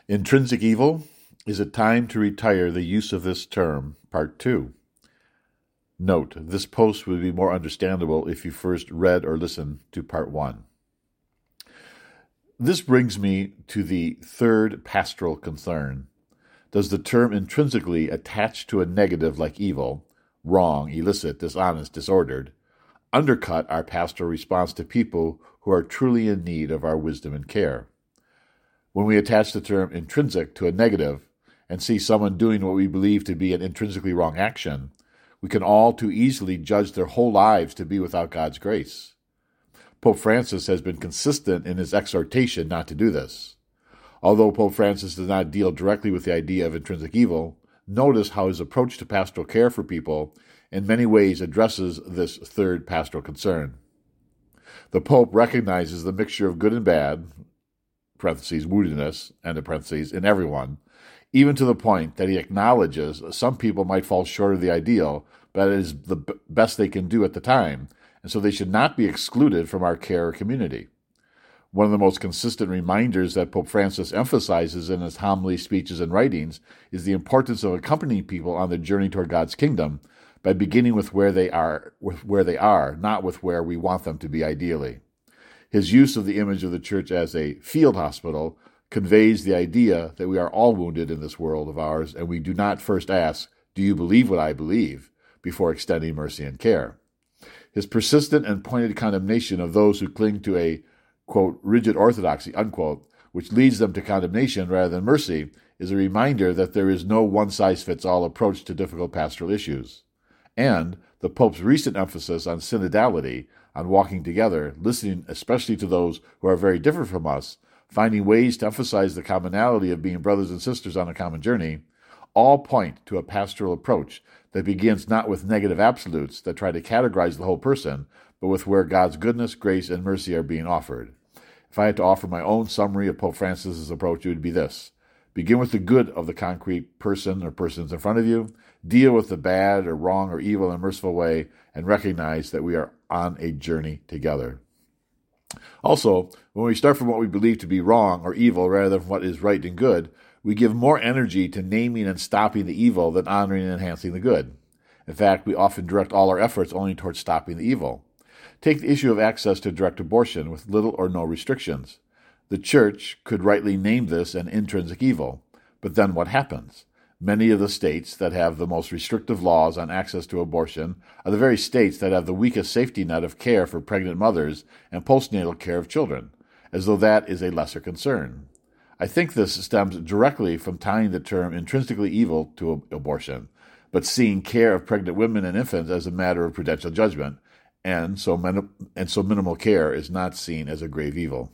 Intrinsic evil? Is it time to retire the use of this term? Part 2. Note, this post would be more understandable if you first read or listened to Part 1. This brings me to the third pastoral concern. Does the term intrinsically attach to a negative like evil, wrong, illicit, dishonest, disordered, undercut our pastoral response to people who are truly in need of our wisdom and care? When we attach the term intrinsic to a negative and see someone doing what we believe to be an intrinsically wrong action, we can all too easily judge their whole lives to be without God's grace. Pope Francis has been consistent in his exhortation not to do this. Although Pope Francis does not deal directly with the idea of intrinsic evil, notice how his approach to pastoral care for people in many ways addresses this third pastoral concern. The Pope recognizes the mixture of good and bad, parentheses, woundedness, end of parentheses, in everyone, even to the point that he acknowledges some people might fall short of the ideal, but it is the best they can do at the time, and so they should not be excluded from our care community. One of the most consistent reminders that Pope Francis emphasizes in his homily, speeches, and writings is the importance of accompanying people on the journey toward God's kingdom by beginning with where they are, not with where we want them to be ideally. His use of the image of the church as a field hospital conveys the idea that we are all wounded in this world of ours, and we do not first ask, "Do you believe what I believe?" before extending mercy and care. His persistent and pointed condemnation of those who cling to a, quote, rigid orthodoxy, unquote, which leads them to condemnation rather than mercy, is a reminder that there is no one-size-fits-all approach to difficult pastoral issues. And the Pope's recent emphasis on synodality, on walking together, listening especially to those who are very different from us, finding ways to emphasize the commonality of being brothers and sisters on a common journey, all point to a pastoral approach that begins not with negative absolutes that try to categorize the whole person, but with where God's goodness, grace, and mercy are being offered. If I had to offer my own summary of Pope Francis's approach, it would be this. Begin with the good of the concrete person or persons in front of you, deal with the bad or wrong or evil in a merciful way, and recognize that we are on a journey together. Also, when we start from what we believe to be wrong or evil rather than what is right and good, we give more energy to naming and stopping the evil than honoring and enhancing the good. In fact, we often direct all our efforts only towards stopping the evil. Take the issue of access to direct abortion with little or no restrictions. The Church could rightly name this an intrinsic evil, but then what happens? Many of the states that have the most restrictive laws on access to abortion are the very states that have the weakest safety net of care for pregnant mothers and postnatal care of children, as though that is a lesser concern. I think this stems directly from tying the term intrinsically evil to abortion, but seeing care of pregnant women and infants as a matter of prudential judgment, and so minimal care is not seen as a grave evil.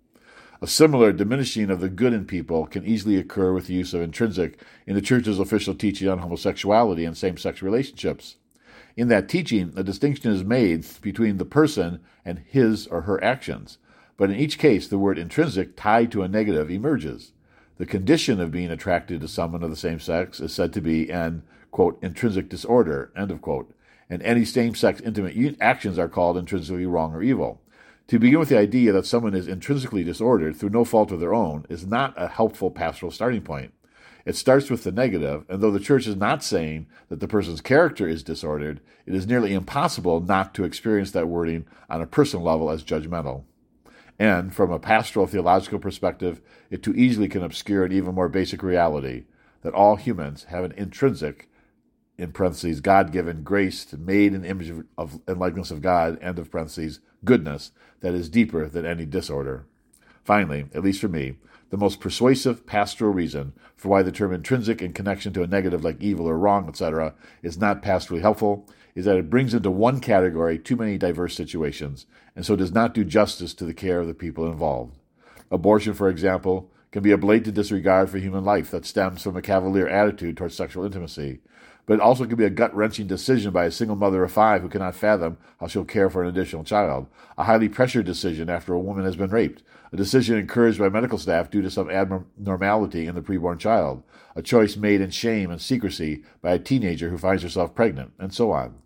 A similar diminishing of the good in people can easily occur with the use of intrinsic in the Church's official teaching on homosexuality and same-sex relationships. In that teaching, a distinction is made between the person and his or her actions, but in each case the word intrinsic tied to a negative emerges. The condition of being attracted to someone of the same sex is said to be an, quote, intrinsic disorder, end of quote, and any same-sex intimate actions are called intrinsically wrong or evil. To begin with the idea that someone is intrinsically disordered through no fault of their own is not a helpful pastoral starting point. It starts with the negative, and though the Church is not saying that the person's character is disordered, it is nearly impossible not to experience that wording on a personal level as judgmental. And from a pastoral theological perspective, it too easily can obscure an even more basic reality, that all humans have an intrinsic, in parentheses, God-given grace made in the image of and likeness of God, end of parentheses, goodness that is deeper than any disorder. Finally, at least for me, the most persuasive pastoral reason for why the term intrinsic in connection to a negative like evil or wrong, etc., is not pastorally helpful is that it brings into one category too many diverse situations, and so does not do justice to the care of the people involved. Abortion, for example, can be a blatant disregard for human life that stems from a cavalier attitude towards sexual intimacy, but it also can be a gut-wrenching decision by a single mother of 5 who cannot fathom how she'll care for an additional child, a highly pressured decision after a woman has been raped, a decision encouraged by medical staff due to some abnormality in the preborn child, a choice made in shame and secrecy by a teenager who finds herself pregnant, and so on.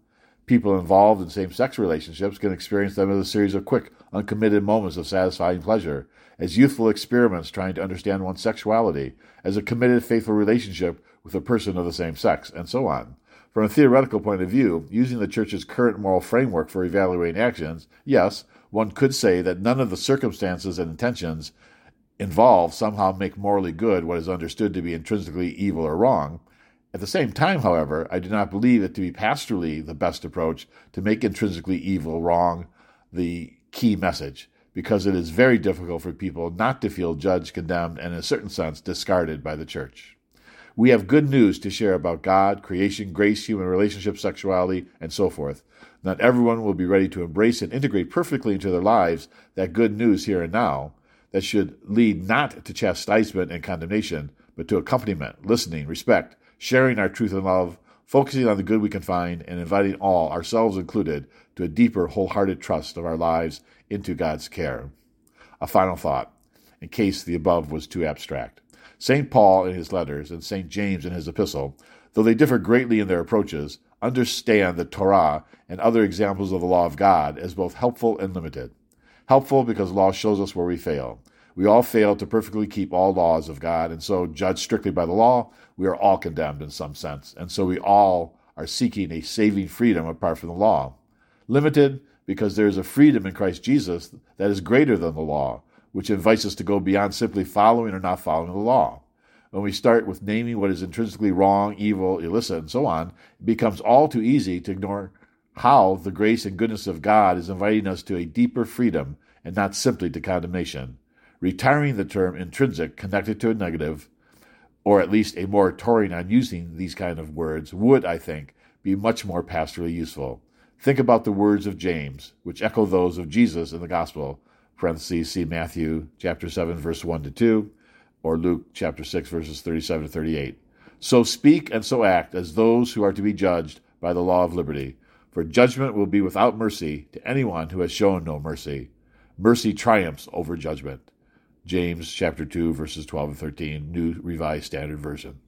People involved in same-sex relationships can experience them as a series of quick, uncommitted moments of satisfying pleasure, as youthful experiments trying to understand one's sexuality, as a committed, faithful relationship with a person of the same sex, and so on. From a theoretical point of view, using the Church's current moral framework for evaluating actions, yes, one could say that none of the circumstances and intentions involved somehow make morally good what is understood to be intrinsically evil or wrong. At the same time, however, I do not believe it to be pastorally the best approach to make intrinsically evil wrong the key message, because it is very difficult for people not to feel judged, condemned, and in a certain sense discarded by the Church. We have good news to share about God, creation, grace, human relationships, sexuality, and so forth. Not everyone will be ready to embrace and integrate perfectly into their lives that good news here and now. That should lead not to chastisement and condemnation, but to accompaniment, listening, respect, sharing our truth and love, focusing on the good we can find, and inviting all, ourselves included, to a deeper, wholehearted trust of our lives into God's care. A final thought, in case the above was too abstract. St. Paul in his letters and St. James in his epistle, though they differ greatly in their approaches, understand the Torah and other examples of the law of God as both helpful and limited. Helpful because law shows us where we fail. We all fail to perfectly keep all laws of God, and so, judged strictly by the law, we are all condemned in some sense, and so we all are seeking a saving freedom apart from the law. Limited because there is a freedom in Christ Jesus that is greater than the law, which invites us to go beyond simply following or not following the law. When we start with naming what is intrinsically wrong, evil, illicit, and so on, it becomes all too easy to ignore how the grace and goodness of God is inviting us to a deeper freedom and not simply to condemnation. Retiring the term intrinsic connected to a negative, or at least a moratorium on using these kind of words, would, I think, be much more pastorally useful. Think about the words of James, which echo those of Jesus in the Gospel, parentheses, see Matthew chapter 7, verse 1 to 2, or Luke chapter 6, verses 37 to 38. So speak and so act as those who are to be judged by the law of liberty, for judgment will be without mercy to anyone who has shown no mercy. Mercy triumphs over judgment. James chapter 2, verses 12 and 13, New Revised Standard Version.